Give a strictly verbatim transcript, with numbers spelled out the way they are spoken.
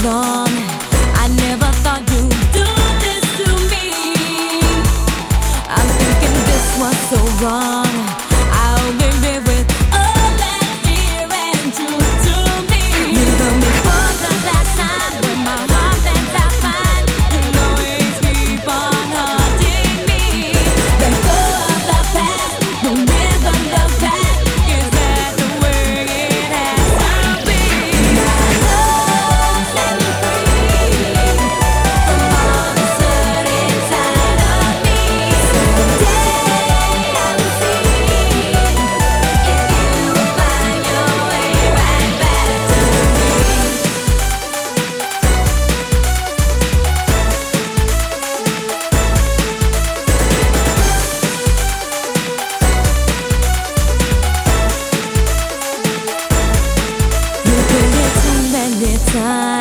long. I never thought you'd do this to me. I'm thinking this was so wrong. I only live with all that fear and truth to me. You told me for the last time with my heart that I find. You'll always keep on haunting me. Let go of the past, don't live on the past. Is that the way it has to be? My love, set me free from all that's hurt inside of me. Someday I will see if you will find your way right back to me. You did it too many times.